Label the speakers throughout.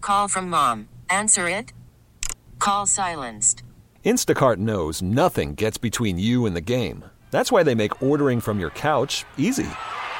Speaker 1: Call from mom. Answer it. Call silenced.
Speaker 2: Instacart knows nothing gets between you and the game. That's why they make ordering from your couch easy.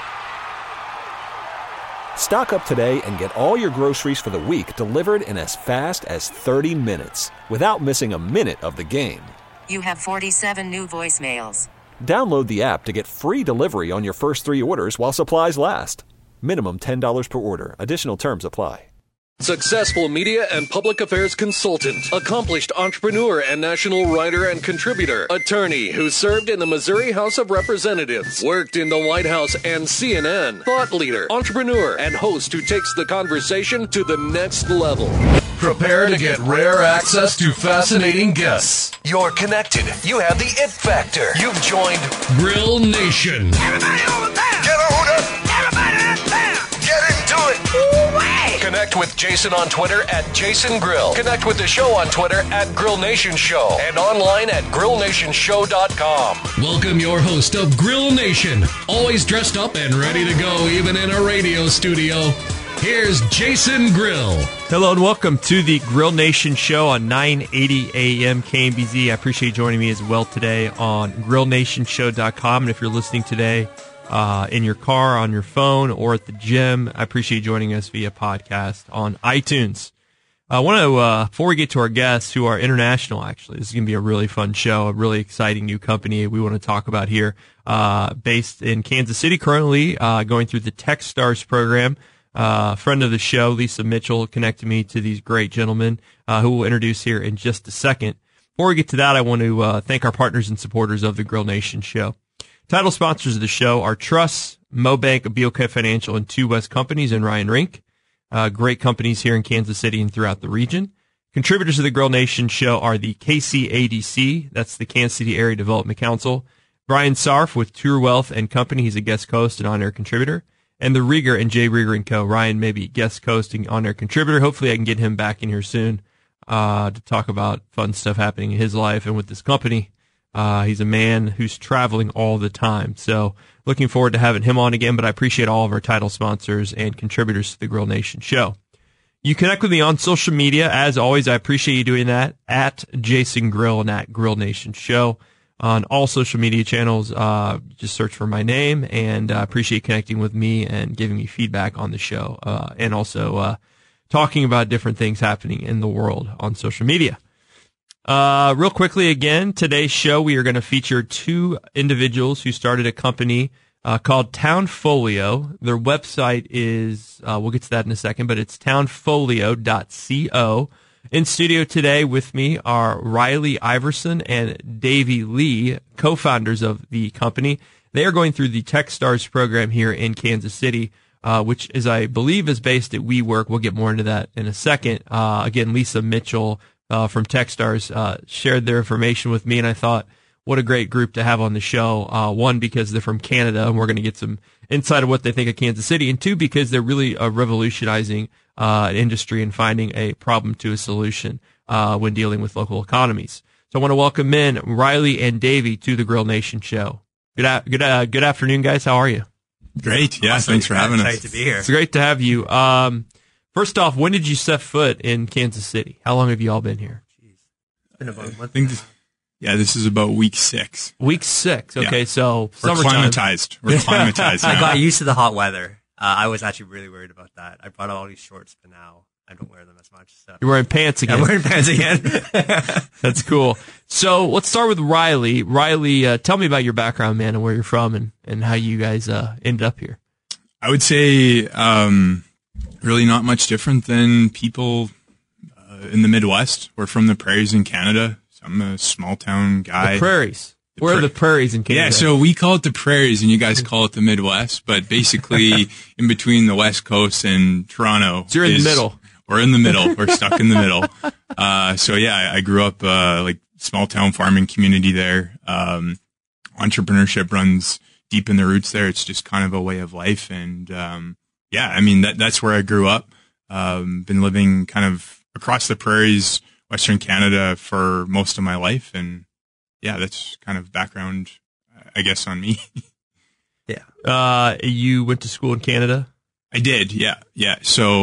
Speaker 2: Stock up today and get all your groceries for the week delivered in as fast as 30 minutes without missing a minute of the game.
Speaker 1: You have 47 new voicemails.
Speaker 2: Download the app to get free delivery on your first 3 orders while supplies last. Minimum $10 per order. Additional terms apply.
Speaker 3: Successful media and public affairs consultant, accomplished entrepreneur and national writer and contributor, attorney who served in the Missouri House of Representatives, worked in the White House and CNN, thought leader, entrepreneur, and host who takes the conversation to the next level.
Speaker 4: Prepare to get rare access to fascinating guests. You're connected. You have the it factor. You've joined Grill Nation.
Speaker 5: Everybody over there!
Speaker 4: Get on up!
Speaker 5: Everybody out there!
Speaker 4: Get into it!
Speaker 5: Ooh-wee!
Speaker 4: Connect with Jason on Twitter at Jason Grill. Connect with the show on Twitter at Grill Nation Show and online at grillnationshow.com.
Speaker 6: Welcome your host of Grill Nation, always dressed up and ready to go even in a radio studio. Here's Jason Grill.
Speaker 7: Hello and welcome to the Grill Nation Show on 980 AM KMBZ. I appreciate you joining me as well today on grillnationshow.com. And if you're listening today in your car, on your phone, or at the gym, I appreciate you joining us via podcast on iTunes. I want to, before we get to our guests who are international, actually, this is going to be a really fun show, a really exciting new company we want to talk about here, based in Kansas City, currently going through the TechStars program. Friend of the show, Lisa Mitchell, connected me to these great gentlemen who we'll introduce here in just a second. Before we get to that, I want to thank our partners and supporters of the Grill Nation Show. Title sponsors of the show are Truss, Mobank, BOK Financial, and Two West Companies and Ryan Rink. Great companies here in Kansas City and throughout the region. Contributors to the Grill Nation Show are the KCADC, that's the Kansas City Area Development Council. Brian Sarf with Tour Wealth and Company, he's a guest host and on-air contributor. And the Rieger and Jay Rieger & Co. Ryan may be guest hosting on-air contributor. Hopefully I can get him back in here soon to talk about fun stuff happening in his life and with this company. He's a man who's traveling all the time. So looking forward to having him on again, but I appreciate all of our title sponsors and contributors to the Grill Nation Show. You connect with me on social media. As always, I appreciate you doing that at Jason Grill and at Grill Nation Show. On all social media channels, just search for my name, and I appreciate connecting with me and giving me feedback on the show, and also talking about different things happening in the world on social media. Real quickly again, today's show, we are going to feature two individuals who started a company called Townfolio. Their website is, we'll get to that in a second, but it's townfolio.co. In studio today with me are Riley Iverson and Davey Lee, co-founders of the company. They are going through the TechStars program here in Kansas City, which is, I believe, is based at WeWork. We'll get more into that in a second. Again, Lisa Mitchell from TechStars shared their information with me, and I thought, what a great group to have on the show. One, because they're from Canada, and we're going to get some insight of what they think of Kansas City, and two, because they're really revolutionizing an industry and finding a problem to a solution when dealing with local economies. So I want to welcome in Riley and Davey to the Grill Nation Show. Good afternoon, guys. How are you?
Speaker 8: Great. Yeah, awesome. Thanks for having us.
Speaker 9: Excited to be here.
Speaker 7: It's great to have you. First off, when did you set foot in Kansas City? How long have you all been here?
Speaker 9: It's been about a month.
Speaker 8: This is about week 6.
Speaker 7: Week 6. Okay, yeah. So
Speaker 8: we're climatized. We're climatized now.
Speaker 9: I got used to the hot weather. I was actually really worried about that. I brought all these shorts, but now I don't wear them as much. So.
Speaker 7: You're wearing pants again.
Speaker 9: I'm wearing pants again.
Speaker 7: That's cool. So let's start with Riley. Riley, tell me about your background, man, and where you're from and how you guys ended up here.
Speaker 8: I would say really not much different than people in the Midwest. We're from the prairies in Canada. So I'm a small town guy.
Speaker 7: The prairies. Where are the prairies in Canada?
Speaker 8: Yeah, so we call it the prairies, and you guys call it the Midwest. But basically, in between the West Coast and Toronto,
Speaker 7: so you're in the middle.
Speaker 8: We're in the middle. We're stuck in the middle. So yeah, I grew up like small town farming community there. Entrepreneurship runs deep in the roots there. It's just kind of a way of life, and yeah, I mean that's where I grew up. Been living kind of across the prairies, Western Canada, for most of my life, and yeah, that's kind of background, I guess, on me.
Speaker 7: Yeah. You went to school in Canada?
Speaker 8: I did, yeah. So,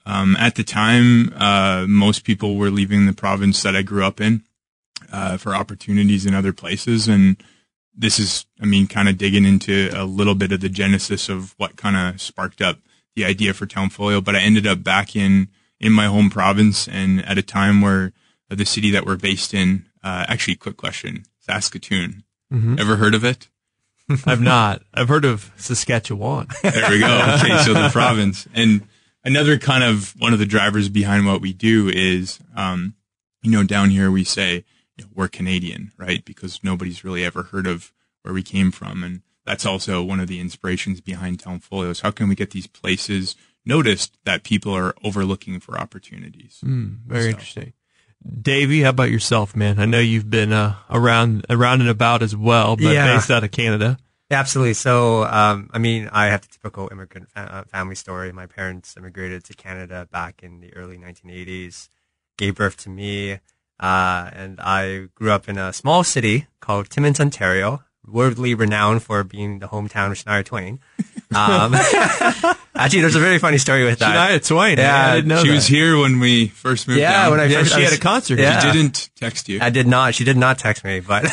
Speaker 8: At the time, most people were leaving the province that I grew up in for opportunities in other places. And this is, kind of digging into a little bit of the genesis of what kind of sparked up the idea for Townfolio. But I ended up back in my home province, and at a time where the city that we're based in, actually, quick question, Saskatoon. Mm-hmm. Ever heard of it?
Speaker 7: I've not. I've heard of Saskatchewan.
Speaker 8: There we go. Okay, so the province. And another kind of one of the drivers behind what we do is, down here we say, we're Canadian, right? Because nobody's really ever heard of where we came from. And that's also one of the inspirations behind Townfolios. How can we get these places noticed that people are overlooking for opportunities?
Speaker 7: Very interesting. Davey, how about yourself, man? I know you've been around and about as well, but based out of Canada.
Speaker 9: Yeah, absolutely. So, I have the typical immigrant family story. My parents immigrated to Canada back in the early 1980s, gave birth to me, and I grew up in a small city called Timmins, Ontario, worldly renowned for being the hometown of Shania Twain. Actually, there's a very funny story with that.
Speaker 7: Shania Twain. Yeah, I didn't know
Speaker 8: she
Speaker 7: that.
Speaker 8: was here when we first moved down.
Speaker 7: She had a concert.
Speaker 8: Yeah. She didn't text you.
Speaker 9: I did not. She did not text me, but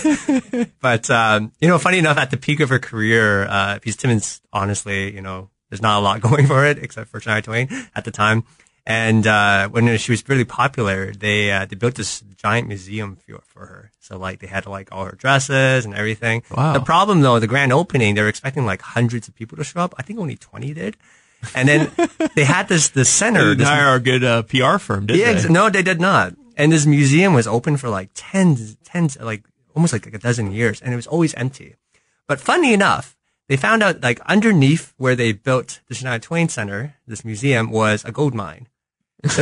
Speaker 9: funny enough, at the peak of her career, because Timmins, honestly, there's not a lot going for it except for Shania Twain at the time. And when she was really popular, they built this giant museum for her. So they had all her dresses and everything.
Speaker 7: Wow.
Speaker 9: The problem though, the grand opening, they were expecting hundreds of people to show up. I think only 20 did. And then they had this center.
Speaker 7: They didn't hire a good PR firm, did they?
Speaker 9: No, they did not. And this museum was open for tens, almost a dozen years, and it was always empty. But funny enough, they found out underneath where they built the Shania Twain Center, this museum, was a gold mine. So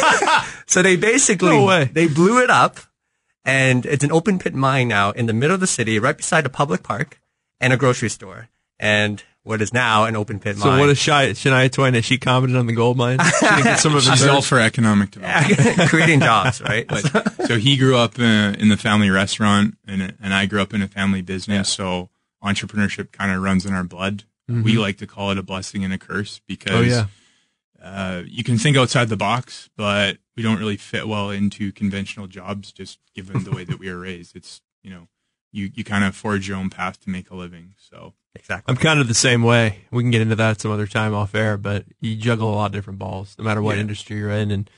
Speaker 9: they basically they blew it up, and it's an open pit mine now in the middle of the city, right beside a public park and a grocery store, and what is now an open pit mine.
Speaker 7: So what is Shania Twain? Has she commented on the gold mine?
Speaker 8: She's all for economic development,
Speaker 9: creating jobs, right?
Speaker 8: So he grew up in the family restaurant, and I grew up in a family business. So entrepreneurship kind of runs in our blood. Mm-hmm. We like to call it a blessing and a curse because. You can think outside the box, but we don't really fit well into conventional jobs, just given the way that we were raised. It's, you kind of forge your own path to make a living. So
Speaker 9: exactly.
Speaker 7: I'm kind of the same way. We can get into that some other time off air, but you juggle a lot of different balls, no matter what industry you're in. And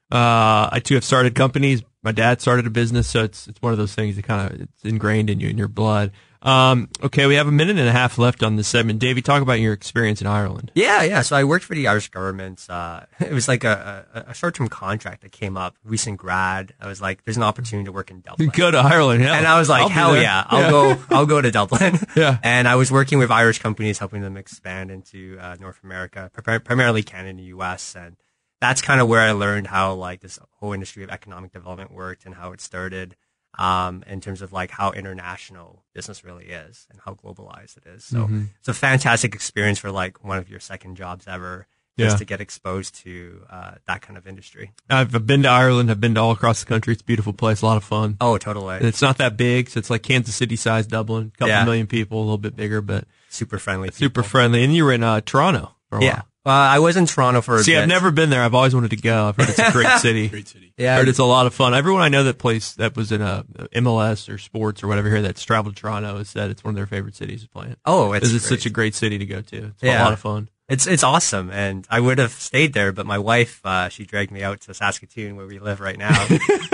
Speaker 7: I too have started companies. My dad started a business, so it's one of those things that it's ingrained in you, in your blood. Okay, we have a minute and a half left on this segment. Davey, talk about your experience in Ireland.
Speaker 9: Yeah. So I worked for the Irish government. It was a short-term contract that came up, recent grad. I was like, there's an opportunity to work in Dublin.
Speaker 7: Go to Ireland, yeah.
Speaker 9: And I was like, hell yeah, I'll go to Dublin.
Speaker 7: Yeah.
Speaker 9: And I was working with Irish companies, helping them expand into North America, primarily Canada and the US. And that's kind of where I learned how this whole industry of economic development worked and how it started. In terms of how international business really is and how globalized it is. So It's a fantastic experience for one of your second jobs ever, just to get exposed to that kind of industry.
Speaker 7: I've been to Ireland. I've been to all across the country. It's a beautiful place, a lot of fun.
Speaker 9: Oh, totally.
Speaker 7: And it's not that big, so it's like Kansas City size Dublin, a couple million people, a little bit bigger, but
Speaker 9: super friendly.
Speaker 7: Super friendly. And you were in Toronto for a while.
Speaker 9: I was in Toronto for a bit.
Speaker 7: I've never been there. I've always wanted to go. I've heard it's a great city.
Speaker 8: Great city.
Speaker 9: Yeah.
Speaker 7: I've heard it's a lot of fun. Everyone I know that was in a MLS or sports or whatever here that's traveled to Toronto has said it's one of their favorite cities to play in.
Speaker 9: Oh, it's
Speaker 7: such a great city to go to. It's a lot of fun.
Speaker 9: It's awesome, and I would have stayed there, but my wife, she dragged me out to Saskatoon, where we live right now.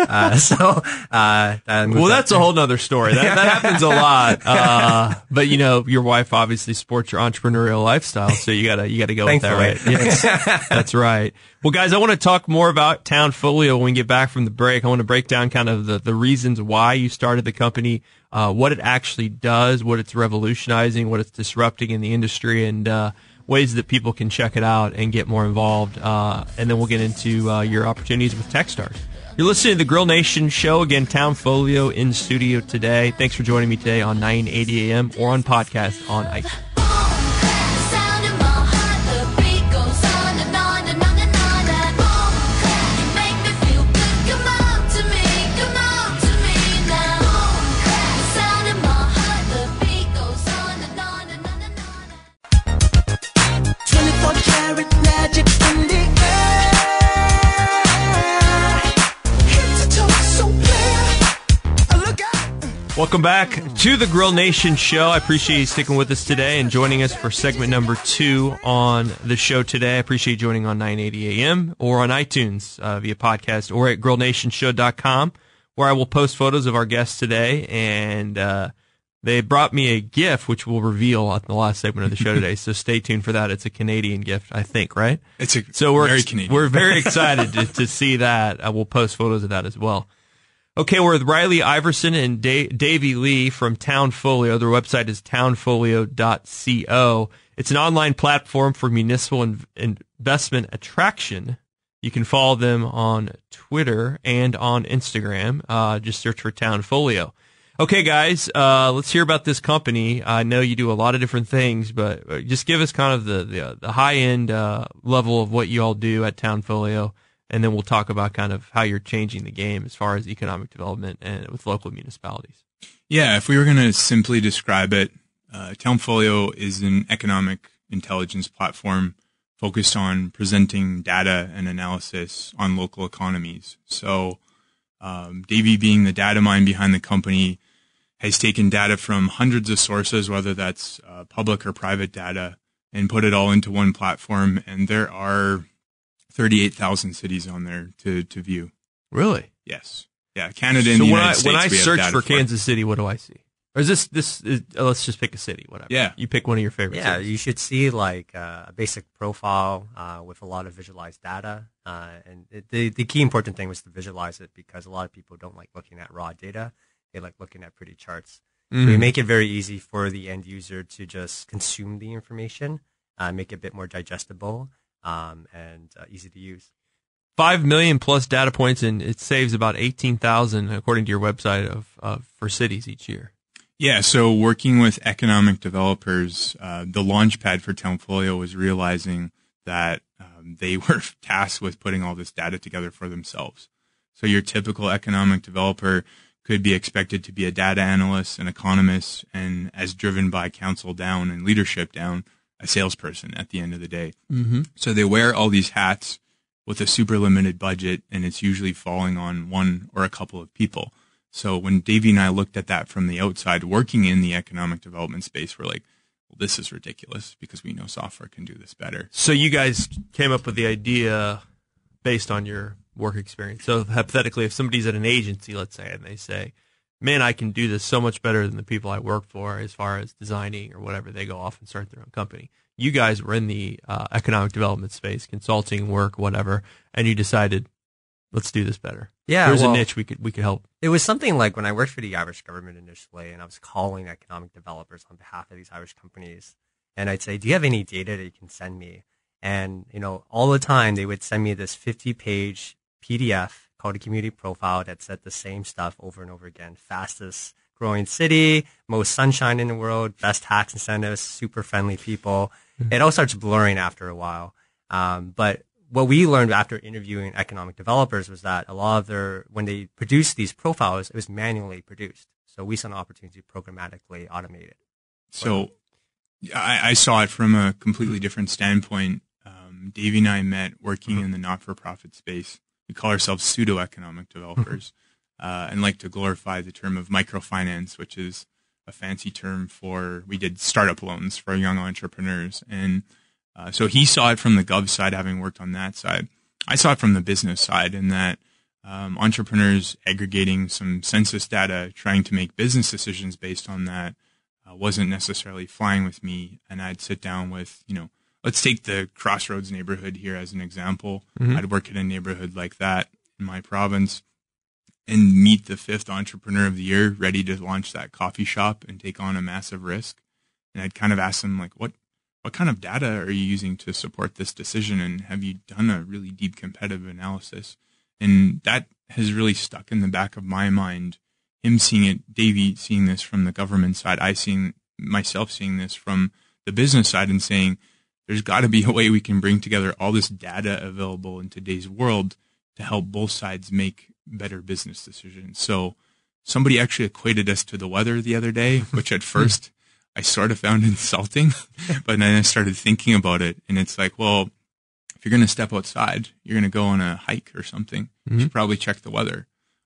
Speaker 7: Well, that's a whole nother story. That happens a lot. But your wife obviously supports your entrepreneurial lifestyle, so you gotta go with that, right? Yes, that's right. Well, guys, I want to talk more about Townfolio when we get back from the break. I want to break down kind of the reasons why you started the company, what it actually does, what it's revolutionizing, what it's disrupting in the industry, and ways that people can check it out and get more involved. And then we'll get into your opportunities with Techstars. You're listening to the Grill Nation show. Again, Townfolio in studio today. Thanks for joining me today on 980 AM or on podcast on iTunes.
Speaker 10: Magic in the air.
Speaker 7: Welcome back to the Grill Nation show. I appreciate you sticking with us today and joining us for segment number 2 on the show today. I appreciate you joining on 980 AM or on iTunes via podcast or at grillnationshow.com, where I will post photos of our guests today. And they brought me a gift, which we'll reveal on the last segment of the show today. So stay tuned for that. It's a Canadian gift, I think, right?
Speaker 8: Very Canadian.
Speaker 7: We're very excited to see that. I will post photos of that as well. Okay, we're with Riley Iverson and Davey Lee from Townfolio. Their website is townfolio.co. It's an online platform for municipal investment attraction. You can follow them on Twitter and on Instagram. Just search for Townfolio. Okay, guys, let's hear about this company. I know you do a lot of different things, but just give us kind of the high-end level of what you all do at Townfolio. And then we'll talk about kind of how you're changing the game as far as economic development and with local municipalities.
Speaker 8: Yeah, if we were going to simply describe it, Townfolio is an economic intelligence platform focused on presenting data and analysis on local economies. So Davey, being the data mind behind the company, has taken data from hundreds of sources, whether that's public or private data, and put it all into one platform. And there are 38,000 cities on there to view.
Speaker 7: Really?
Speaker 8: Yes. Yeah, Canada and the United States.
Speaker 7: When I search for Kansas City, what do I see? Or is this let's just pick a city, whatever.
Speaker 8: Yeah.
Speaker 7: You pick one of your favorite cities.
Speaker 9: You should see like a basic profile with a lot of visualized data. And the key important thing was to visualize it, because a lot of people don't like looking at raw data. They like looking at pretty charts. So we make it very easy for the end user to just consume the information, make it a bit more digestible. And easy to use.
Speaker 7: 5 million plus data points, and it saves about 18,000, according to your website, for cities each year.
Speaker 8: Yeah, so working with economic developers, the launchpad for Townfolio was realizing that they were tasked with putting all this data together for themselves. So your typical economic developer could be expected to be a data analyst, an economist, and as driven by council down and leadership down, a salesperson at the end of the day.
Speaker 7: Mm-hmm.
Speaker 8: So they wear all these hats with a super limited budget, and it's usually falling on one or a couple of people. So when Davey and I looked at that from the outside, working in the economic development space, we're like, well, this is ridiculous, because we know software can do this better.
Speaker 7: So you guys came up with the idea based on your work experience. So hypothetically, if somebody's at an agency, let's say, and they say, man, I can do this so much better than the people I work for as far as designing or whatever, they go off and start their own company. You guys were in the economic development space, consulting work, whatever, and you decided, let's do this better.
Speaker 9: Yeah,
Speaker 7: There's a niche we could help.
Speaker 9: It was something like when I worked for the Irish government initially, and I was calling economic developers on behalf of these Irish companies, and I'd say, do you have any data that you can send me? And, all the time they would send me this 50-page PDF called a community profile that said the same stuff over and over again. Fastest growing city, most sunshine in the world, best tax incentives, super friendly people. Mm-hmm. It all starts blurring after a while. But what we learned after interviewing economic developers was that a lot of when they produced these profiles, it was manually produced. So we saw an opportunity to programmatically automate it.
Speaker 8: So I saw it from a completely different standpoint. Davey and I met working in the not-for-profit space. We call ourselves pseudo-economic developers and like to glorify the term of microfinance, which is a fancy term we did startup loans for young entrepreneurs. And so he saw it from the gov side, having worked on that side. I saw it from the business side, in that entrepreneurs aggregating some census data, trying to make business decisions based on that wasn't necessarily flying with me. And I'd sit down with, let's take the Crossroads neighborhood here as an example. Mm-hmm. I'd work in a neighborhood like that in my province and meet the 5th entrepreneur of the year ready to launch that coffee shop and take on a massive risk. And I'd kind of ask them, like, what kind of data are you using to support this decision? And have you done a really deep competitive analysis? And that has really stuck in the back of my mind. Him seeing it, Davey seeing this from the government side, I seeing myself seeing this from the business side, and saying, there's got to be a way we can bring together all this data available in today's world to help both sides make better business decisions. So somebody actually equated us to the weather the other day, which at first I sort of found insulting, but then I started thinking about it, and it's like, well, if you're going to step outside, you're going to go on a hike or something, you should probably check the weather.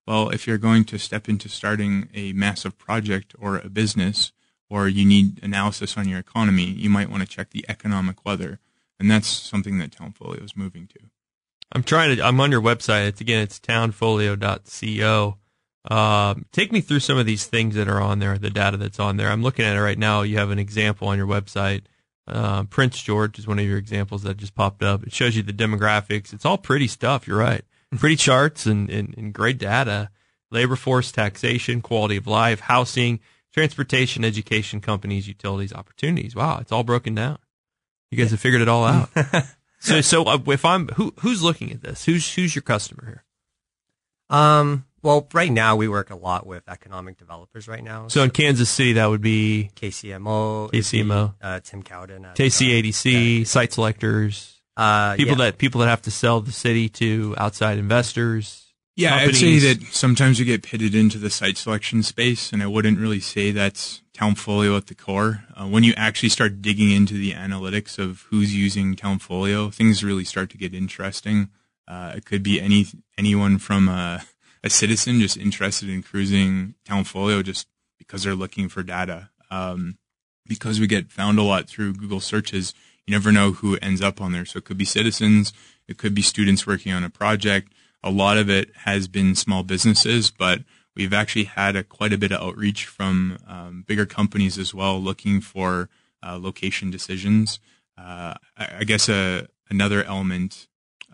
Speaker 8: Well, if you're going to step into starting a massive project or a business, or you need analysis on your economy, you might want to check the economic weather. And that's something that Townfolio is moving to.
Speaker 7: I'm on your website. It's townfolio.co. Take me through some of these things that are on there, the data that's on there. I'm looking at it right now. You have an example on your website. Prince George is one of your examples that just popped up. It shows you the demographics. It's all pretty stuff. You're right. Pretty charts and great data. Labor force, taxation, quality of life, housing, transportation, education, companies, utilities, opportunities. Wow, it's all broken down. You guys have figured it all out. So if I'm who's looking at this? Who's your customer here?
Speaker 9: Well, right now we work a lot with economic developers right now.
Speaker 7: So in Kansas City, that would be
Speaker 9: KCMO, Tim Cowden,
Speaker 7: KCADC, site selectors, people that have to sell the city to outside investors.
Speaker 8: Yeah,
Speaker 7: companies.
Speaker 8: I'd say that sometimes we get pitted into the site selection space, and I wouldn't really say that's Townfolio at the core. When you actually start digging into the analytics of who's using Townfolio, things really start to get interesting. It could be anyone from a citizen just interested in cruising Townfolio just because they're looking for data. Because we get found a lot through Google searches, you never know who ends up on there. So it could be citizens, it could be students working on a project. A lot of it has been small businesses, but we've actually had quite a bit of outreach from bigger companies as well, looking for location decisions. I guess another element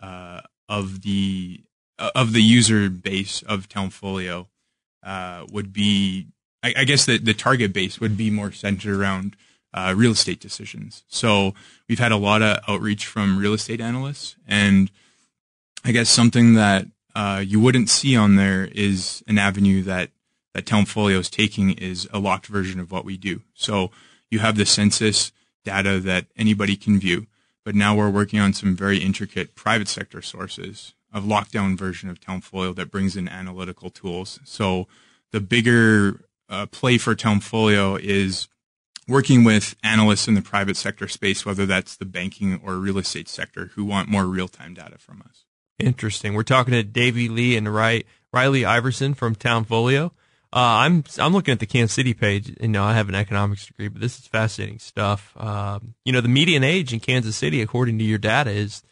Speaker 8: of the user base of Townfolio would be, I guess the target base would be more centered around real estate decisions. So we've had a lot of outreach from real estate analysts, and I guess something that you wouldn't see on there is an avenue that Townfolio is taking is a locked version of what we do. So you have the census data that anybody can view, but now we're working on some very intricate private sector sources of lockdown version of Townfolio that brings in analytical tools. So the bigger play for Townfolio is working with analysts in the private sector space, whether that's the banking or real estate sector, who want more real-time data from us.
Speaker 7: Interesting. We're talking to Davey Lee and Riley Iverson from Townfolio. I'm looking at the Kansas City page. I have an economics degree, but this is fascinating stuff. The median age in Kansas City, according to your data, is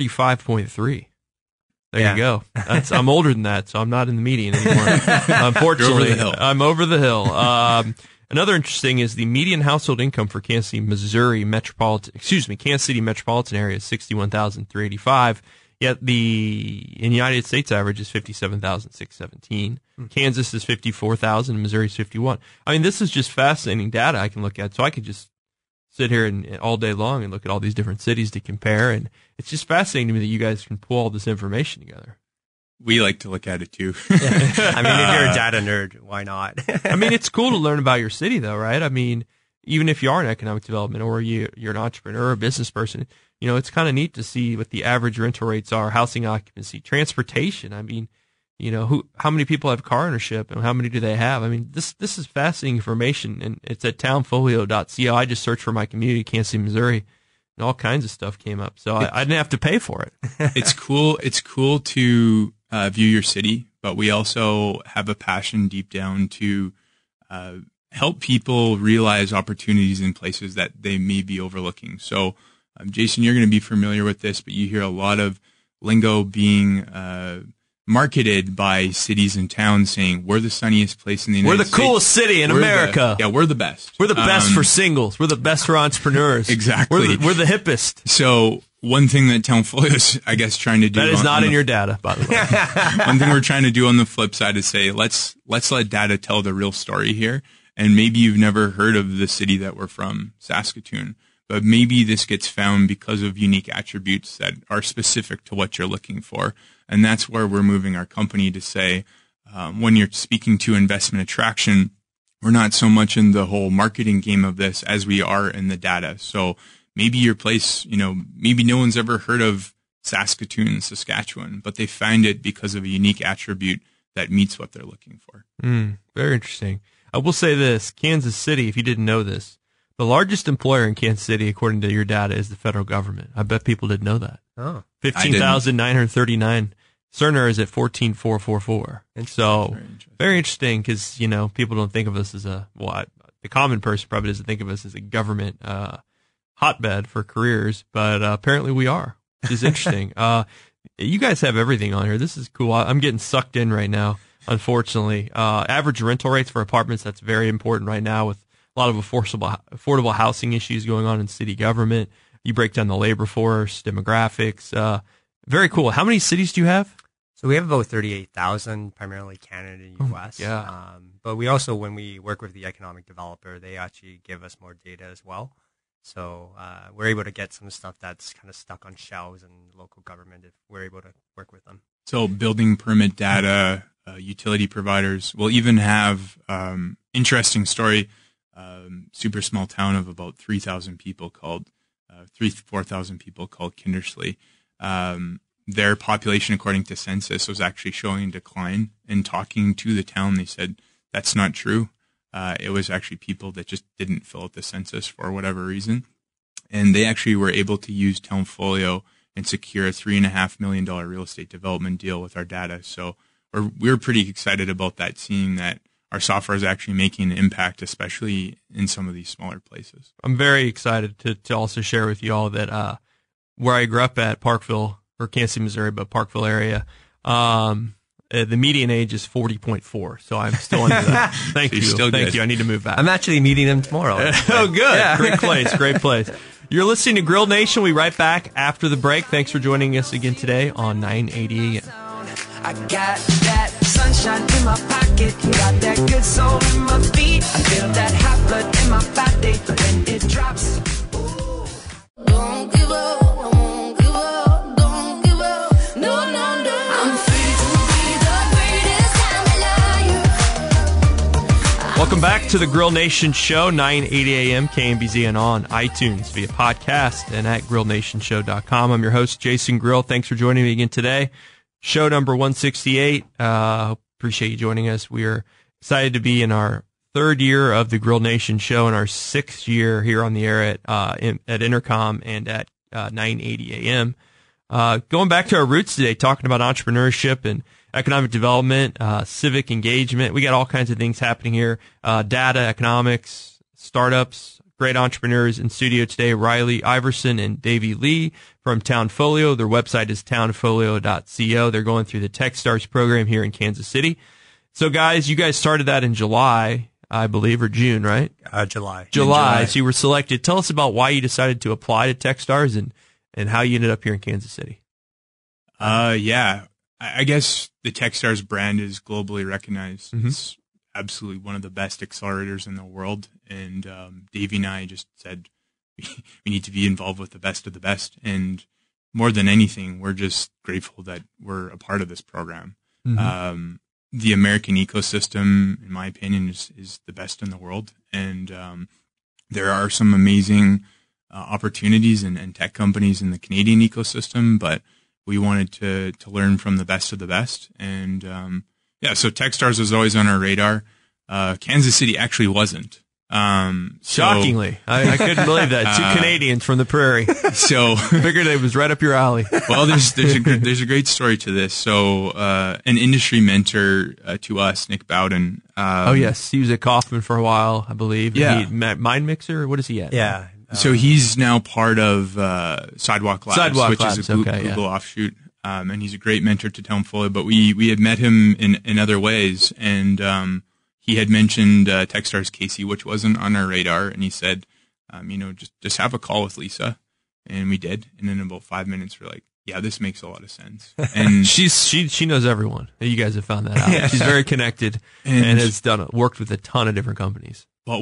Speaker 7: 35.3. There you go. I'm older than that, so I'm not in the median anymore. Unfortunately, I'm over the hill. Another interesting is the median household income for Kansas City metropolitan area is $61,385. Yet the United States average is $57,617. Kansas is $54,000. Missouri is $51,000. I mean, this is just fascinating data I can look at. So I could just sit here and all day long and look at all these different cities to compare. And it's just fascinating to me that you guys can pull all this information together.
Speaker 8: We like to look at it too.
Speaker 9: I mean, if you're a data nerd, why not?
Speaker 7: I mean, it's cool to learn about your city though, right? I mean, even if you are in economic development or you're an entrepreneur or a business person, it's kind of neat to see what the average rental rates are, housing occupancy, transportation. I mean, how many people have car ownership and how many do they have? I mean, this is fascinating information, and it's at townfolio.co. I just searched for my community, Kansas City, Missouri, and all kinds of stuff came up. So I didn't have to pay for it.
Speaker 8: It's cool. It's cool to view your city, but we also have a passion deep down to help people realize opportunities in places that they may be overlooking. So, Jason, you're going to be familiar with this, but you hear a lot of lingo being marketed by cities and towns saying, we're the sunniest place in the United States.
Speaker 7: We're the coolest city in America.
Speaker 8: We're the best.
Speaker 7: We're the best for singles. We're the best for entrepreneurs.
Speaker 8: Exactly.
Speaker 7: We're the hippest.
Speaker 8: So one thing that Townfolio is, I guess, trying to do.
Speaker 7: That is not in your data, by the way.
Speaker 8: One thing we're trying to do on the flip side is say, let's let data tell the real story here. And maybe you've never heard of the city that we're from, Saskatoon, but maybe this gets found because of unique attributes that are specific to what you're looking for. And that's where we're moving our company to say, when you're speaking to investment attraction, we're not so much in the whole marketing game of this as we are in the data. So maybe your place, maybe no one's ever heard of Saskatoon, Saskatchewan, but they find it because of a unique attribute that meets what they're looking for.
Speaker 7: Very interesting. I will say this, Kansas City, if you didn't know this, the largest employer in Kansas City, according to your data, is the federal government. I bet people didn't know that.
Speaker 9: Oh.
Speaker 7: 15,939 Cerner is at 14,444. And so very interesting because, people don't think of us as the common person probably doesn't think of us as a government hotbed for careers, but apparently we are, which is interesting. You guys have everything on here. This is cool. I'm getting sucked in right now, unfortunately. Average rental rates for apartments, that's very important right now with a lot of affordable housing issues going on in city government. You break down the labor force, demographics. Very cool. How many cities do you have?
Speaker 9: So we have about 38,000, primarily Canada and U.S.
Speaker 7: Yeah.
Speaker 9: But we also, when we work with the economic developer, they actually give us more data as well. So we're able to get some stuff that's kind of stuck on shelves in local government if we're able to work with them.
Speaker 8: So building permit data, utility providers will even have interesting story. Super small town of about 3,000 people called 4,000 people called Kindersley. Their population, according to census, was actually showing decline. And talking to the town, they said that's not true. It was actually people that just didn't fill out the census for whatever reason. And they actually were able to use Townfolio and secure a $3.5 million real estate development deal with our data. So we're pretty excited about that, seeing that our software is actually making an impact, especially in some of these smaller places.
Speaker 7: I'm very excited to also share with you all that where I grew up at Parkville, or Kansas City, Missouri, but Parkville area, the median age is 40.4, so I'm still under that. Thank you. Thank you. I need to move back.
Speaker 9: I'm actually meeting them tomorrow.
Speaker 7: Oh, good. Yeah. Great place. You're listening to Grill Nation. We'll be right back after the break. Thanks for joining us again today on 980 AM.
Speaker 5: I got that sunshine in my pocket, got that good soul in my feet. I feel that hot blood in my body when it drops. Ooh. Don't give up, don't give up, don't give up. No. I'm free to be the greatest I'm alive.
Speaker 7: Welcome back to the Grill Nation Show, 980 AM, KMBZ, and on iTunes via podcast and at grillnationshow.com. I'm your host, Jason Grill. Thanks for joining me again today. Show number 168. Appreciate you joining us. We are excited to be in our third year of the Grill Nation Show and our sixth year here on the air at Intercom and at 980 AM. Going back to our roots today, talking about entrepreneurship and economic development, civic engagement. We got all kinds of things happening here. Data, economics, startups, great entrepreneurs in studio today, Riley Iverson and Davey Lee from Townfolio. Their website is townfolio.co. They're going through the TechStars program here in Kansas City. So, guys, you guys started that in July, I believe, or June, right? July. So you were selected. Tell us about why you decided to apply to TechStars and how you ended up here in Kansas City.
Speaker 8: Yeah. I guess the TechStars brand is globally recognized. Mm-hmm. It's absolutely one of the best accelerators in the world. And Davey and I just said we need to be involved with the best of the best. And more than anything, we're just grateful that we're a part of this program. Mm-hmm. The American ecosystem, in my opinion, is the best in the world. And there are some amazing opportunities and tech companies in the Canadian ecosystem, but we wanted to learn from the best of the best. And so TechStars was always on our radar. Kansas City actually wasn't.
Speaker 7: Shockingly. I couldn't believe that. Two Canadians from the prairie.
Speaker 8: So
Speaker 7: figured it was right up your alley.
Speaker 8: Well, there's a great story to this. So, an industry mentor to us, Nick Bowden.
Speaker 7: Oh yes, he was at Kaufman for a while, I believe.
Speaker 8: Yeah.
Speaker 7: Mind Mixer. What is he at?
Speaker 9: Yeah.
Speaker 8: So he's now part of Sidewalk Labs, which is a Google offshoot. And he's a great mentor to Townfolio. But we had met him in other ways, and he had mentioned TechStars Casey, which wasn't on our radar, and he said, just have a call with Lisa, and we did. And in about 5 minutes, we're like, yeah, this makes a lot of sense. And
Speaker 7: she knows everyone. You guys have found that out. Yeah. She's very connected and has worked with a ton of different companies.
Speaker 8: But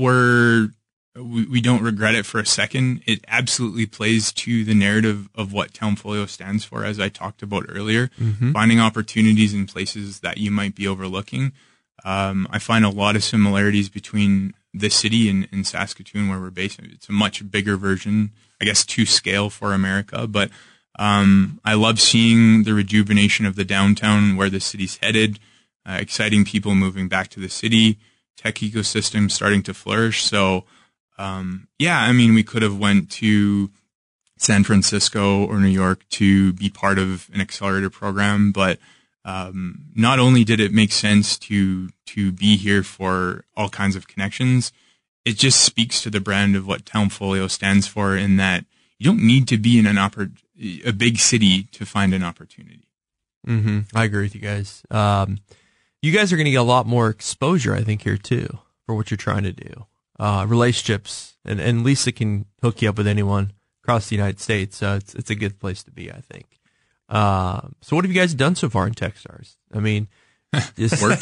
Speaker 8: we don't regret it for a second. It absolutely plays to the narrative of what Townfolio stands for, as I talked about earlier, mm-hmm. finding opportunities in places that you might be overlooking. I find a lot of similarities between this city and Saskatoon, where we're based. It's a much bigger version, I guess, to scale for America. But I love seeing the rejuvenation of the downtown, where the city's headed, exciting people moving back to the city, tech ecosystem starting to flourish. So, we could have went to San Francisco or New York to be part of an accelerator program, but not only did it make sense to be here for all kinds of connections, it just speaks to the brand of what Townfolio stands for, in that you don't need to be in a big city to find an opportunity.
Speaker 7: Mm-hmm. I agree with you guys. You guys are going to get a lot more exposure, I think, here too, for what you're trying to do. Relationships, and Lisa can hook you up with anyone across the United States. So it's a good place to be, I think. So what have you guys done so far in Techstars? I mean, just
Speaker 8: work.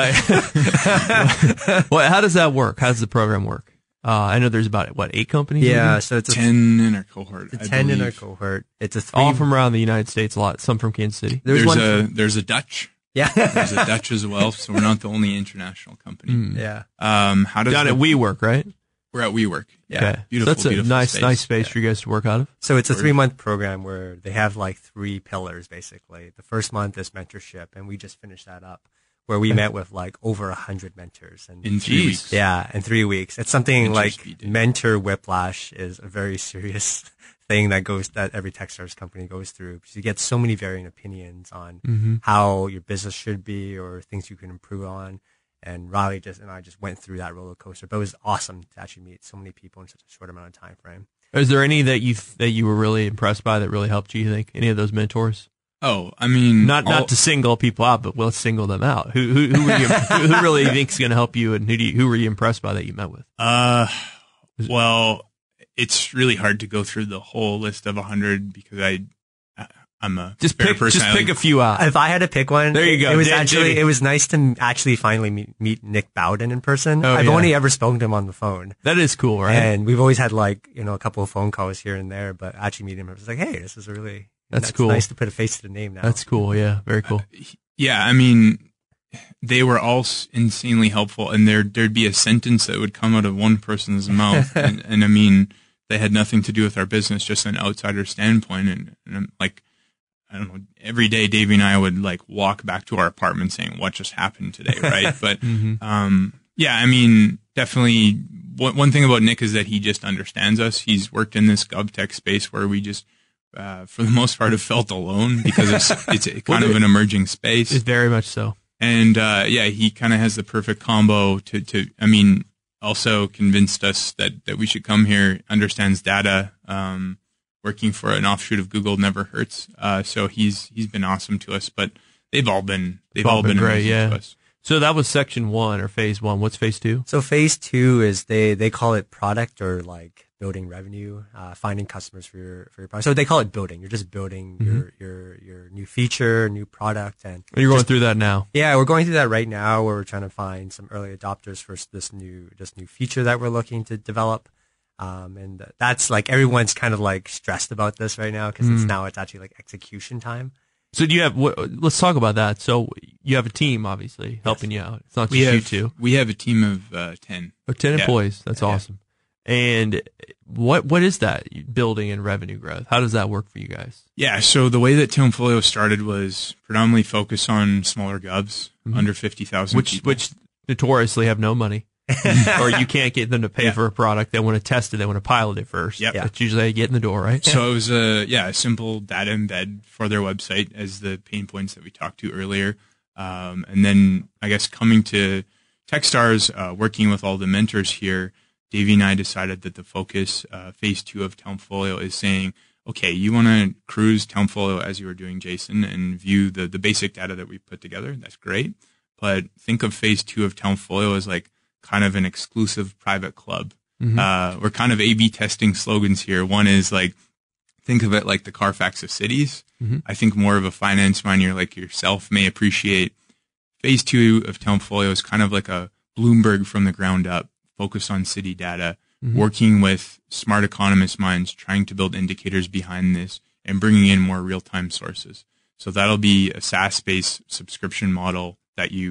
Speaker 7: How does that work? How does the program work? I know there's about 8 companies?
Speaker 9: Yeah, so it's
Speaker 8: 10 in our cohort.
Speaker 9: 10 in our cohort. It's a 3.
Speaker 7: All from around the United States, a lot. Some from Kansas City.
Speaker 8: There's a Dutch.
Speaker 9: Yeah.
Speaker 8: There's a Dutch as well, so we're not the only international company.
Speaker 9: Yeah.
Speaker 8: How does
Speaker 7: down at WeWork, right?
Speaker 8: We're at WeWork. Yeah.
Speaker 7: Okay.
Speaker 8: Beautiful,
Speaker 7: so that's a nice space for you guys to work out of.
Speaker 9: So it's a 3-month program where they have like 3 pillars, basically. The first month is mentorship, and we just finished that up, where we met with like over 100 mentors. And
Speaker 8: in 3 weeks.
Speaker 9: Yeah, in 3 weeks. It's something like mentor whiplash is a very serious thing that every Techstars company goes through, because you get so many varying opinions on how your business should be or things you can improve on. And Riley and I just went through that roller coaster, but it was awesome to actually meet so many people in such a short amount of time frame.
Speaker 7: Is there any that you were really impressed by that really helped you think? Any of those mentors?
Speaker 8: Oh, I mean,
Speaker 7: not to single people out, but let's single them out. Who really thinks going to help you, and who were you impressed by that you met with?
Speaker 8: Well, it's really hard to go through the whole list of 100 because I'm a spare person.
Speaker 7: Just pick a few out.
Speaker 9: If I had to pick one,
Speaker 7: there you go.
Speaker 9: It was nice to actually finally meet Nick Bowden in person. I've only ever spoken to him on the phone.
Speaker 7: That is cool, right?
Speaker 9: And we've always had a couple of phone calls here and there, but actually meeting him, I was like, hey, this is that's
Speaker 7: cool.
Speaker 9: Nice to put a face to the name now.
Speaker 7: That's cool. Yeah, very cool.
Speaker 8: Yeah, I mean, they were all insanely helpful, and there'd be a sentence that would come out of one person's mouth, and I mean, they had nothing to do with our business, just an outsider standpoint, and I'm like, I don't know, every day Davey and I would like walk back to our apartment saying, what just happened today, right? But yeah, I mean, definitely one thing about Nick is that he just understands us. He's worked in this GovTech space where we just, for the most part, have felt alone because it's kind of an emerging space.
Speaker 7: It's very much so.
Speaker 8: And yeah, he kind of has the perfect combo to I mean, also convinced us that we should come here, understands data, working for an offshoot of Google never hurts. So he's been awesome to us, but they've all been great,
Speaker 7: yeah.
Speaker 8: To us.
Speaker 7: So that was section 1 or phase 1. What's phase 2?
Speaker 9: So phase 2 is they call it product, or like building revenue, finding customers for your product. So they call it building. You're just building your new feature, new product, and
Speaker 7: you're going through that now.
Speaker 9: Yeah, we're going through that right now, where we're trying to find some early adopters for this new feature that we're looking to develop. And that's like, everyone's kind of like stressed about this right now, because it's actually like execution time.
Speaker 7: So do you have, let's talk about that. So you have a team, obviously, helping you out. It's not just you two.
Speaker 8: We have a team of 10.
Speaker 7: 10 employees. That's awesome. And what is that building and revenue growth? How does that work for you guys?
Speaker 8: Yeah. So the way that Townfolio started was predominantly focused on smaller govs, under 50,000 people.
Speaker 7: Which notoriously have no money. Or you can't get them to pay for a product. They want to test it. They want to pilot it first.
Speaker 8: Yep.
Speaker 7: That's usually how you get in the door, right?
Speaker 8: So it was a simple data embed for their website as the pain points that we talked to earlier. And then I guess coming to Techstars, working with all the mentors here, Davey and I decided that the focus, phase 2 of Townfolio is saying, okay, you want to cruise Townfolio as you were doing, Jason, and view the basic data that we put together. That's great. But think of phase 2 of Townfolio as like kind of an exclusive private club. We're kind of A/B testing slogans here. One is like, think of it like the Carfax of cities. I think more of a finance minor like yourself may appreciate. Phase 2 of Townfolio is kind of like a Bloomberg from the ground up, focused on city data, working with smart economist minds, trying to build indicators behind this and bringing in more real-time sources. So that'll be a SaaS-based subscription model that you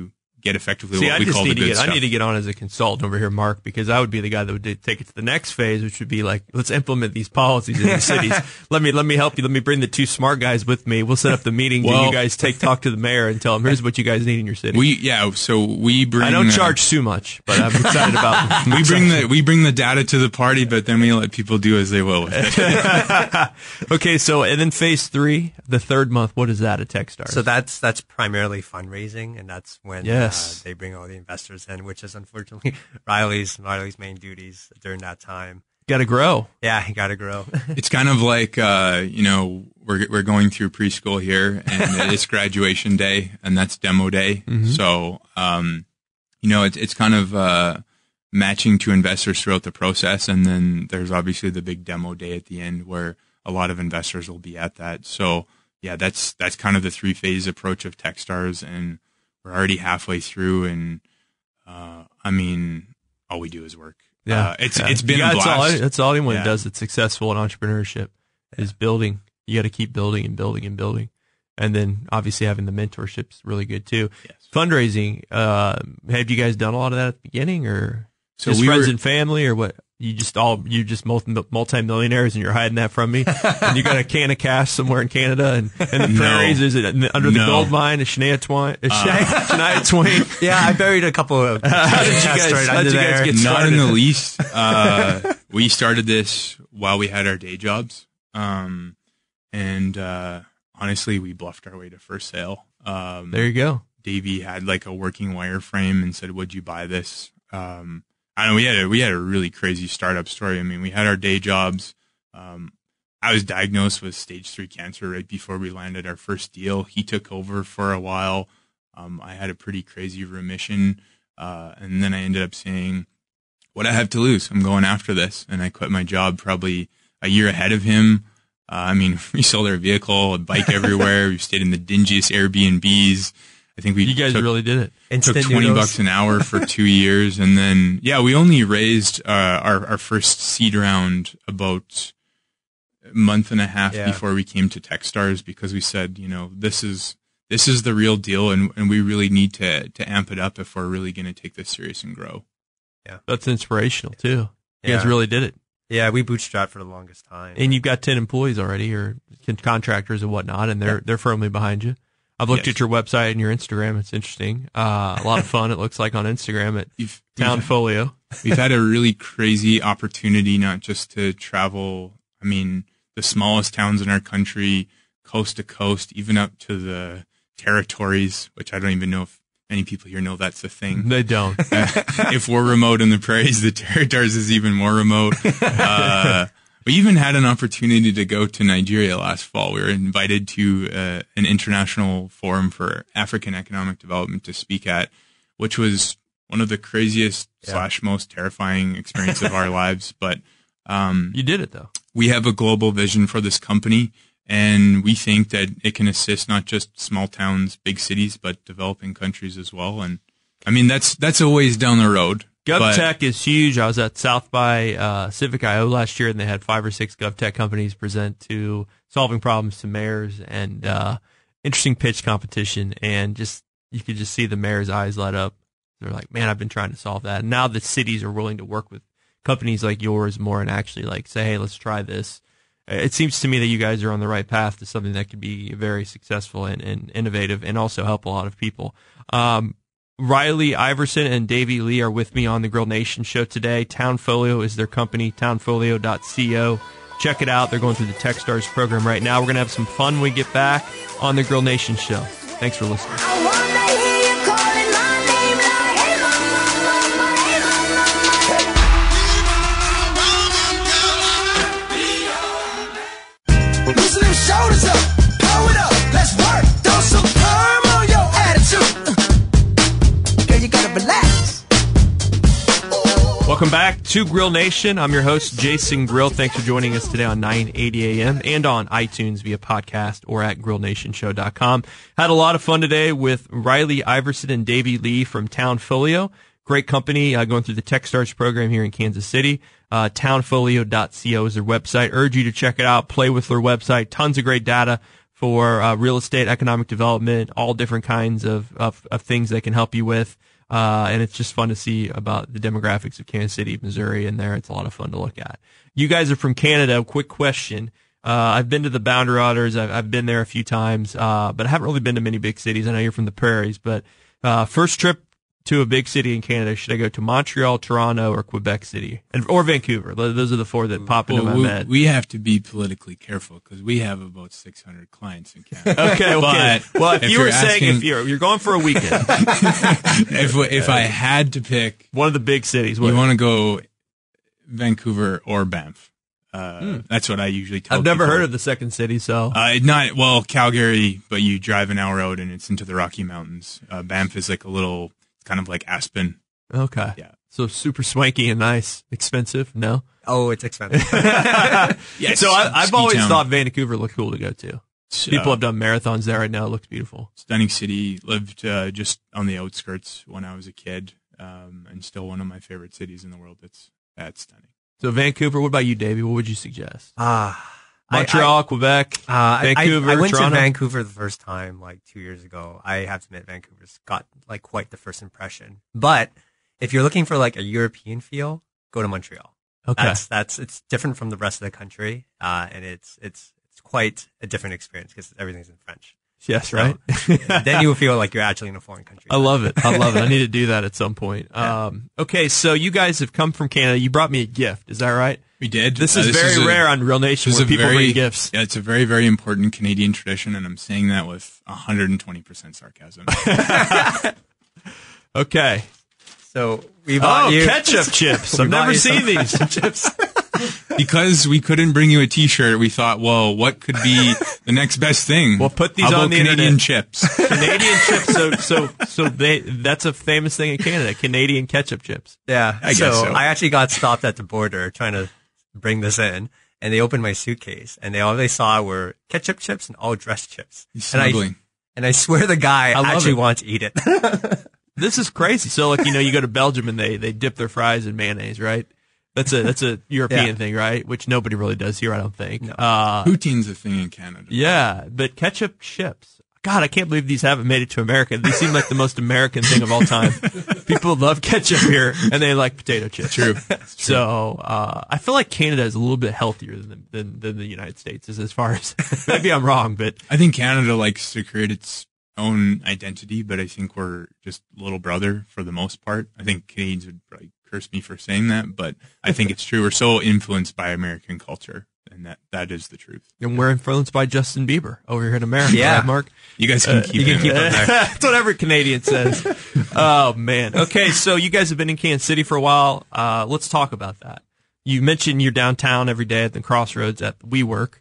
Speaker 8: get effectively
Speaker 7: See,
Speaker 8: what we call the good stuff.
Speaker 7: I need to get on as a consultant over here, Mark, because I would be the guy that would take it to the next phase, which would be like, let's implement these policies in the cities. Let me help you. Let me bring the two smart guys with me. We'll set up the meetings and you guys talk to the mayor and tell him, here's what you guys need in your city.
Speaker 8: So we bring.
Speaker 7: I don't charge too much, but I'm excited about
Speaker 8: we bring the data to the party, but then we let people do as they will with it.
Speaker 7: Okay, so and then phase 3, the third month, what is that at Techstars?
Speaker 9: So that's primarily fundraising, and that's when they bring all the investors in, which is unfortunately Riley's main duties during that time.
Speaker 7: Got to grow.
Speaker 9: Yeah, you got to grow.
Speaker 8: It's kind of like we're going through preschool here, and it's graduation day, and that's demo day. Mm-hmm. So it's kind of matching to investors throughout the process, and then there's obviously the big demo day at the end where a lot of investors will be at that. So yeah, that's kind of the 3-phase approach of Techstars, and we're already halfway through, and all we do is work.
Speaker 7: Yeah,
Speaker 8: it's been a blast.
Speaker 7: That's all anyone does that's successful in entrepreneurship is building. You got to keep building and building and building, and then obviously having the mentorship is really good too. Yes. Fundraising, have you guys done a lot of that at the beginning, or just friends and family, or what? You just multi-millionaires and you're hiding that from me, and you got a can of cash somewhere in Canada and the prairies. Is it under the gold mine? Shania Twain?
Speaker 9: Yeah, I buried a couple of.
Speaker 7: How did you guys get started?
Speaker 8: Not in the least. We started this while we had our day jobs, and honestly, we bluffed our way to first sale.
Speaker 7: There you go.
Speaker 8: Davey had like a working wireframe and said, "Would you buy this?" I know we had a really crazy startup story. I mean, we had our day jobs. I was diagnosed with stage 3 cancer right before we landed our first deal. He took over for a while. I had a pretty crazy remission. And then I ended up saying, what I have to lose, I'm going after this. And I quit my job probably a year ahead of him. We sold our vehicle, a bike everywhere. We stayed in the dingiest Airbnbs. I think you
Speaker 7: guys really did it.
Speaker 8: Took $20 an hour for 2 years, and then we only raised our first seed round about a month and a half before we came to Techstars, because we said, this is the real deal, and we really need to amp it up if we're really going to take this serious and grow.
Speaker 7: Yeah, that's inspirational too. You guys really did it.
Speaker 9: Yeah, we bootstrapped for the longest time,
Speaker 7: and you've got 10 employees already, or contractors and whatnot, and they're firmly behind you. I've looked at your website and your Instagram. It's interesting. A lot of fun, it looks like, on Instagram at Townfolio.
Speaker 8: We've had a really crazy opportunity, not just to travel, the smallest towns in our country, coast to coast, even up to the territories, which I don't even know if any people here know that's a thing.
Speaker 7: They don't.
Speaker 8: If we're remote in the prairies, the territories is even more remote. We even had an opportunity to go to Nigeria last fall. We were invited to an international forum for African economic development to speak at, which was one of the craziest / most terrifying experiences of our lives. But
Speaker 7: you did it, though.
Speaker 8: We have a global vision for this company, and we think that it can assist not just small towns, big cities, but developing countries as well. And that's a ways down the road.
Speaker 7: GovTech is huge. I was at South by Civic I/O last year, and they had 5 or 6 GovTech companies present to solving problems to mayors, and interesting pitch competition. And you could just see the mayor's eyes light up. They're like, man, I've been trying to solve that. And now the cities are willing to work with companies like yours more and actually say, hey, let's try this. It seems to me that you guys are on the right path to something that could be very successful and innovative, and also help a lot of people. Riley Iverson and Davey Lee are with me on the Grill Nation show today. Townfolio is their company, townfolio.co. Check it out. They're going through the Techstars program right now. We're going to have some fun when we get back on the Grill Nation show. Thanks for listening.
Speaker 5: Loosen them shoulders up, blow it up, let's work. Throw some perm on your attitude. Girl, you gotta relax.
Speaker 7: Welcome back to Grill Nation. I'm your host, Jason Grill. Thanks for joining us today on 980 AM and on iTunes via podcast or at grillnationshow.com. Had a lot of fun today with Riley Iverson and Davey Lee from Townfolio. Great company going through the Techstars program here in Kansas City. Townfolio.co is their website. Urge you to check it out. Play with their website. Tons of great data for real estate, economic development, all different kinds of things they can help you with. And it's just fun to see about the demographics of Kansas City, Missouri, and there. It's a lot of fun to look at. You guys are from Canada. Quick question. I've been to the Boundary Waters. I've been there a few times, but I haven't really been to many big cities. I know you're from the prairies, but first trip to a big city in Canada, should I go to Montreal, Toronto, or Quebec City, or Vancouver? Those are the four that pop into my head.
Speaker 8: We have to be politically careful because we have about 600 clients in Canada.
Speaker 7: Okay. Well, if you were saying if you're going for a weekend,
Speaker 8: if I had to pick
Speaker 7: one of the big cities,
Speaker 8: you want to go Vancouver or Banff. That's what I usually tell
Speaker 7: I've never
Speaker 8: people.
Speaker 7: heard of the second city, so.
Speaker 8: Calgary, but you drive an hour out and it's into the Rocky Mountains. Banff is like a little, kind of like Aspen.
Speaker 7: Okay.
Speaker 8: Yeah.
Speaker 7: So super swanky and nice. Expensive? No?
Speaker 9: Oh, it's expensive.
Speaker 8: Yes.
Speaker 7: So I've always
Speaker 8: town.
Speaker 7: thought Vancouver looked cool to go to. People have done marathons there right now. It looks beautiful.
Speaker 8: Stunning city. Lived just on the outskirts when I was a kid, and still one of my favorite cities in the world. It's stunning.
Speaker 7: So Vancouver, what about you, Davey? What would you suggest?
Speaker 9: Montreal,
Speaker 7: Quebec, Vancouver,
Speaker 9: I went
Speaker 7: Toronto?
Speaker 9: to Vancouver the first time like 2 years ago. I have to admit, Vancouver's got like quite the first impression. But if you're looking for like a European feel, go to Montreal.
Speaker 7: Okay.
Speaker 9: It's different from the rest of the country, and it's quite a different experience because everything's in French.
Speaker 7: Yes,
Speaker 9: So,
Speaker 7: right.
Speaker 9: then you will feel like you're actually in a foreign country.
Speaker 7: I love it. I need to do that at some point.
Speaker 9: Yeah.
Speaker 7: Okay, so you guys have come from Canada. You brought me a gift. Is that right?
Speaker 8: We did.
Speaker 7: This is very rare on Real Nation where people bring gifts.
Speaker 8: Yeah, it's a very, very important Canadian tradition, and I'm saying that with 120% sarcasm.
Speaker 7: Okay.
Speaker 9: So we bought you
Speaker 7: ketchup chips. I've never seen these chips.
Speaker 8: Because we couldn't bring you a T-shirt, we thought, well, what could be the next best thing?
Speaker 7: Well, put these
Speaker 8: How about
Speaker 7: on the
Speaker 8: Canadian
Speaker 7: internet.
Speaker 8: chips.
Speaker 7: Canadian chips. So that's a famous thing in Canada. Canadian ketchup chips.
Speaker 9: Yeah.
Speaker 8: I guess so.
Speaker 9: I actually got stopped at the border trying to bring this in, and they opened my suitcase, and all they saw were ketchup chips and all dressed chips.
Speaker 8: He's smuggling.
Speaker 9: And I swear the guy actually wants to eat it.
Speaker 7: This is crazy. So, like, you go to Belgium and they dip their fries in mayonnaise, right? That's a European thing, right? Which nobody really does here, I don't think.
Speaker 9: No.
Speaker 8: Poutine's a thing in Canada.
Speaker 7: Yeah, but ketchup chips. God, I can't believe these haven't made it to America. These seem like the most American thing of all time. People love ketchup here, and they like potato chips.
Speaker 8: True.
Speaker 7: So I feel like Canada is a little bit healthier than the United States is, as far as maybe I'm wrong, but
Speaker 8: I think Canada likes to create its own identity, but I think we're just little brother for the most part. I think Canadians would probably curse me for saying that, but I think it's true. We're so influenced by American culture, and that is the truth.
Speaker 7: and we're influenced by Justin Bieber over here in America,
Speaker 9: Yeah.
Speaker 7: right, Mark?
Speaker 8: You guys can keep
Speaker 9: you can
Speaker 8: it.
Speaker 9: keep it there.
Speaker 7: That's what every Canadian says. Oh, man. Okay, so you guys have been in Kansas City for a while. Let's talk about that. You mentioned you're downtown every day at the Crossroads at WeWork.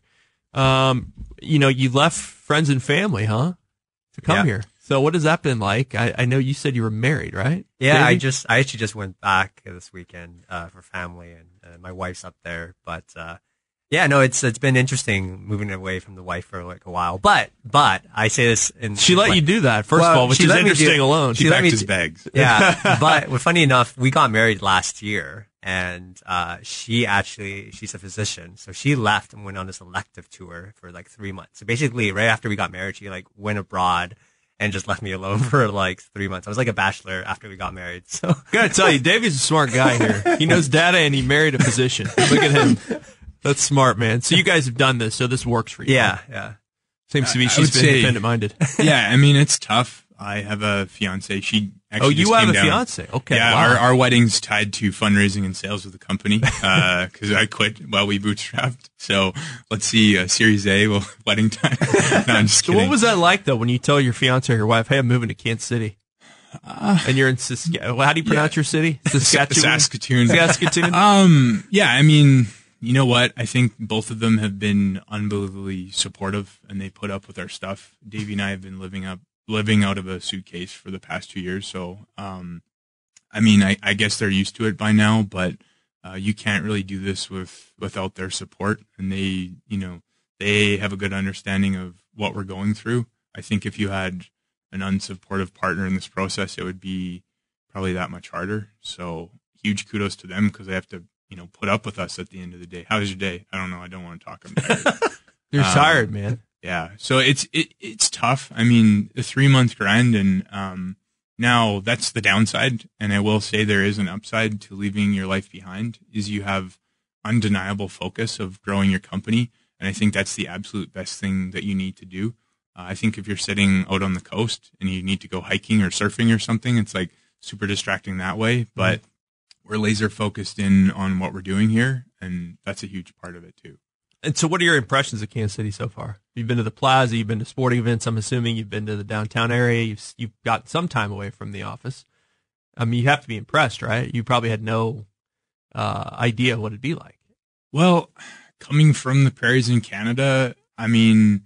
Speaker 7: You left friends and family, huh, to come
Speaker 9: Yeah.
Speaker 7: here. So what has that been like? I know you said you were married, right?
Speaker 9: Yeah,
Speaker 7: Davey?
Speaker 9: I actually just went back this weekend for family, and my wife's up there. But it's been interesting moving away from the wife for like a while. But I say this, and
Speaker 7: She let you do that, first of all, which
Speaker 9: she
Speaker 7: is
Speaker 9: let me
Speaker 7: interesting alone.
Speaker 8: He
Speaker 9: let
Speaker 8: packed
Speaker 9: me
Speaker 8: his
Speaker 9: do-
Speaker 8: bags.
Speaker 9: Yeah, but funny enough, we got married last year, and she's a physician, so she left and went on this elective tour for like 3 months. So basically, right after we got married, she like went abroad and just left me alone for like 3 months. I was like a bachelor after we got married. So
Speaker 7: Gotta tell you, Davey's a smart guy here. He knows data and he married a physician. Look at him. That's smart, man. So you guys have done this, so this works for you.
Speaker 9: yeah.
Speaker 7: Seems to be
Speaker 8: I
Speaker 7: she's
Speaker 8: would
Speaker 7: been
Speaker 8: say-
Speaker 7: independent minded.
Speaker 8: Yeah, I mean, it's tough. I have a fiance. She actually
Speaker 7: Oh, you
Speaker 8: just
Speaker 7: have
Speaker 8: came
Speaker 7: a
Speaker 8: down.
Speaker 7: fiance? Okay.
Speaker 8: Yeah,
Speaker 7: wow.
Speaker 8: our wedding's tied to fundraising and sales with the company because I quit while we bootstrapped. So let's see, Series A, wedding time. No, I'm just
Speaker 7: So
Speaker 8: kidding.
Speaker 7: what was that like, though, when you tell your fiance or your wife, hey, I'm moving to Kansas City? And you're in Saskatchewan. How do you pronounce your city? Saskatchewan?
Speaker 8: Saskatoon.
Speaker 7: Saskatoon?
Speaker 8: Yeah, I mean, you know what? I think both of them have been unbelievably supportive, and they put up with our stuff. Davey and I have been living out of a suitcase for the past 2 years. So, I mean, I guess they're used to it by now, but you can't really do this without their support, and they have a good understanding of what we're going through. I think if you had an unsupportive partner in this process, it would be probably that much harder. So huge kudos to them because they have to, put up with us at the end of the day. How was your day? I don't know. I don't want to talk. I'm tired.
Speaker 7: You're tired, man.
Speaker 8: Yeah. So it's tough. I mean, a 3-month grind, and now that's the downside. And I will say there is an upside to leaving your life behind, is you have undeniable focus of growing your company. And I think that's the absolute best thing that you need to do. I think if you're sitting out on the coast and you need to go hiking or surfing or something, it's like super distracting that way. But we're laser focused in on what we're doing here, and that's a huge part of it too.
Speaker 7: And so what are your impressions of Kansas City so far? You've been to the Plaza, you've been to sporting events, I'm assuming you've been to the downtown area, you've got some time away from the office. I mean, you have to be impressed, right? You probably had no idea what it'd be like.
Speaker 8: Well, coming from the prairies in Canada, I mean,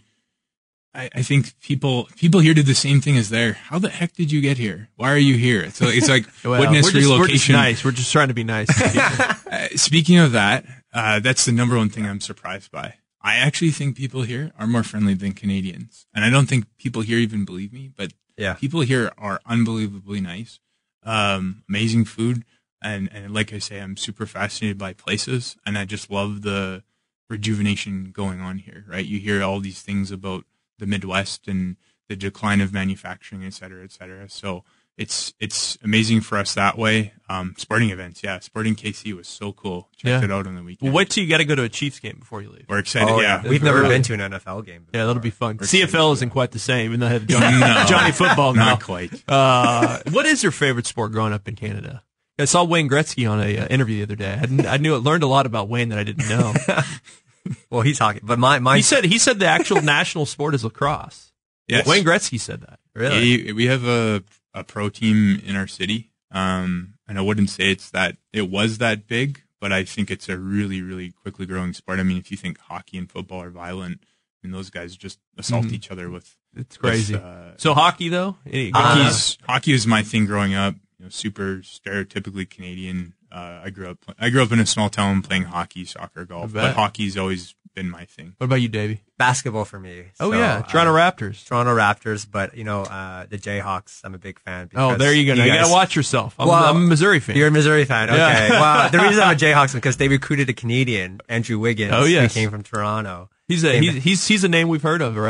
Speaker 8: I think people here did the same thing as there. How the heck did you get here? Why are you here? So it's like witness relocation.
Speaker 7: We're just nice. We're just trying to be nice to people.
Speaker 8: Speaking of that, that's the number one thing I'm surprised by. I actually think people here are more friendly than Canadians. And I don't think people here even believe me, but people here are unbelievably nice. Amazing food. And like I say, I'm super fascinated by places, and I just love the rejuvenation going on here, right? You hear all these things about the Midwest and the decline of manufacturing, et cetera, et cetera. So it's amazing for us that way. Sporting events, Sporting KC was so cool. Checked it out on the weekend.
Speaker 7: Well, wait till you got to go to a Chiefs game before you leave.
Speaker 8: We're excited,
Speaker 9: We've never been to an NFL game before.
Speaker 7: Yeah, that'll be fun. CFL isn't quite the same, even though I have Johnny Football now.
Speaker 8: Not quite.
Speaker 7: What is your favorite sport growing up in Canada? I saw Wayne Gretzky on a interview the other day. I learned a lot about Wayne that I didn't know.
Speaker 9: Well, he's talking, but he
Speaker 7: said the actual national sport is lacrosse.
Speaker 8: Yes.
Speaker 7: Wayne Gretzky said that.
Speaker 8: Really? We have a pro team in our city. And I wouldn't say it was that big, but I think it's a really, really quickly growing sport. I mean, if you think hockey and football are violent, and those guys just assault each other with.
Speaker 7: It's crazy. So hockey though?
Speaker 8: Hockey was my thing growing up. Super stereotypically Canadian. I grew up in a small town playing hockey, soccer, golf, but hockey's always been my thing.
Speaker 7: What about you, Davey?
Speaker 9: Basketball for me.
Speaker 7: Oh, yeah. Toronto Raptors. But, the Jayhawks, I'm a big fan. Oh, there you go. You got to watch yourself. I'm a Missouri fan.
Speaker 9: You're a Missouri fan. Okay. Yeah. Well, the reason I'm a Jayhawks is because they recruited a Canadian, Andrew Wiggins, who came from Toronto.
Speaker 7: He's a name we've heard of around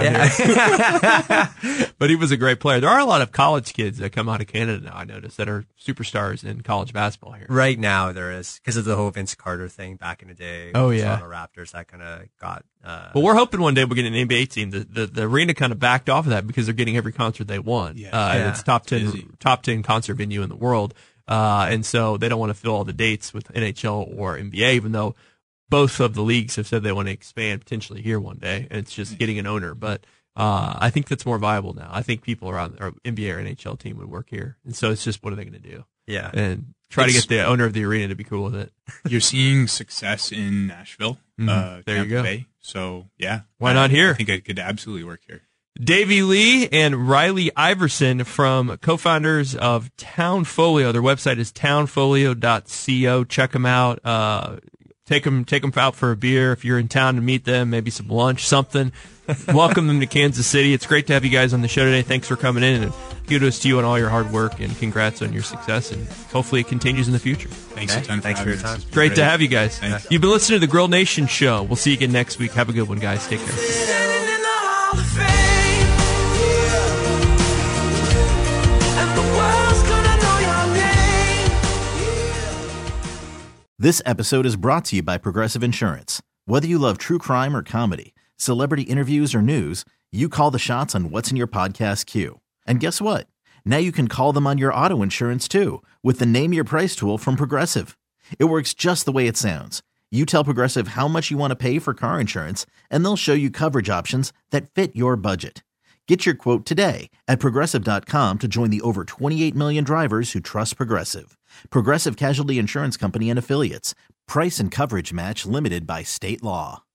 Speaker 7: here. But he was a great player. There are a lot of college kids that come out of Canada now, I noticed, that are superstars in college basketball here.
Speaker 9: Right now there is, because of the whole Vince Carter thing back in the day.
Speaker 7: Oh, yeah.
Speaker 9: Toronto Raptors, that kind of got...
Speaker 7: Well, we're hoping one day we'll get an NBA team. The arena kind of backed off of that because they're getting every concert they want. It's top 10 concert venue in the world. And so they don't want to fill all the dates with NHL or NBA, even though both of the leagues have said they want to expand potentially here one day, and it's just getting an owner. But I think that's more viable now. I think people around our NBA or NHL team would work here. And so it's just, what are they going to do?
Speaker 9: Yeah.
Speaker 7: And try to get the owner of the arena to be cool with it.
Speaker 8: You're seeing success in Nashville,
Speaker 7: there you go.
Speaker 8: Bay. So, yeah.
Speaker 7: Why not here?
Speaker 8: I think I could absolutely work here.
Speaker 7: Davey Lee and Riley Iverson, from co-founders of Townfolio. Their website is townfolio.co. Check them out. Take them out for a beer if you're in town to meet them, maybe some lunch, something. Welcome them to Kansas City. It's great to have you guys on the show today. Thanks for coming in, and kudos to you on all your hard work, and congrats on your success, and hopefully it continues in the future.
Speaker 8: Thanks a ton.
Speaker 9: Thanks for your time.
Speaker 7: Great to have you guys.
Speaker 8: Thanks.
Speaker 7: You've been listening to the Grill Nation Show. We'll see you again next week. Have a good one, guys. Take care.
Speaker 10: This episode is brought to you by Progressive Insurance. Whether you love true crime or comedy, celebrity interviews or news, you call the shots on what's in your podcast queue. And guess what? Now you can call them on your auto insurance too, with the Name Your Price tool from Progressive. It works just the way it sounds. You tell Progressive how much you want to pay for car insurance, and they'll show you coverage options that fit your budget. Get your quote today at Progressive.com to join the over 28 million drivers who trust Progressive. Progressive Casualty Insurance Company and Affiliates. Price and coverage match limited by state law.